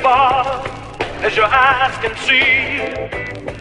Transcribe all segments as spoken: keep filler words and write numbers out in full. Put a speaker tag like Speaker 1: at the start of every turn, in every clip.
Speaker 1: far as your eyes can see.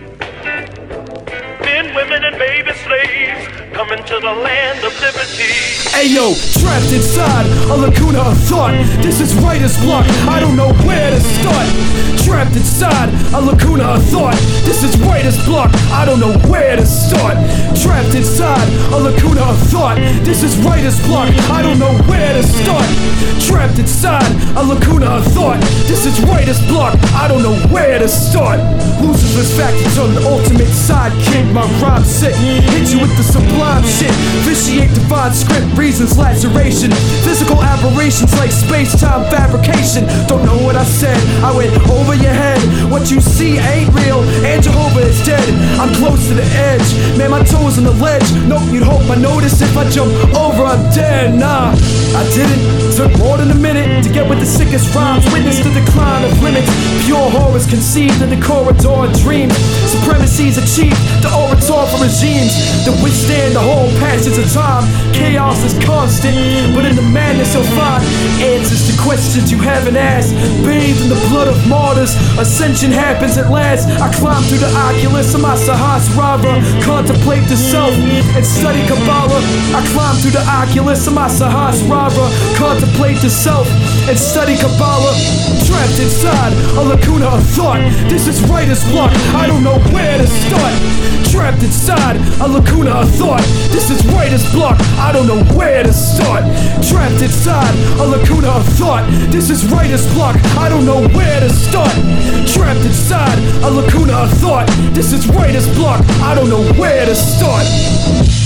Speaker 1: Men, women, and baby slaves coming to the land of liberty.
Speaker 2: Ayo, trapped inside a lacuna of thought. This is writer's block, I don't know where to start. Trapped inside a lacuna of thought. This is writer's block, I don't know where to start. Trapped inside a lacuna of thought. This is writer's block, I don't know where to start. Trapped inside a lacuna of thought. This is writer's block, I don't know where to start. Lucifer's factor to the ultimate sidekick. My rhyme sick, hit you with the sublime shit. Vitiate divine script, reasons laceration. Physical aberrations like space-time fabrication. Don't know what I said, I went over your head. What you see ain't real, and Jehovah is dead. I'm close to the edge, man, my toes on the ledge. Nope, you'd hope I notice if I jump over, I'm dead. Nah, I didn't. Took more than a minute to get with the sickest rhymes. Witness the decline of limits. Pure horrors conceived in the corridor of dreams. Supremacy's achieved, the orator for regimes that withstand the whole passage of time. Chaos is constant, but in the madness you'll find answers to questions you haven't asked. Bathed in the blood of martyrs, ascension happens at last. I climb through the oculus of my Sahasrara, contemplate the self and study Kabbalah. I climb through the oculus of my Sahasrara, contemplate the self and study Kabbalah. Trapped inside a lacuna of thought. This is writer's block, I don't know where to start. Trapped inside a lacuna of thought. This is writer's block, I don't know where to start. Trapped inside a lacuna of thought. This is writer's block, I don't know where to start. Trapped inside a lacuna of thought. This is writer's block, I don't know where to start.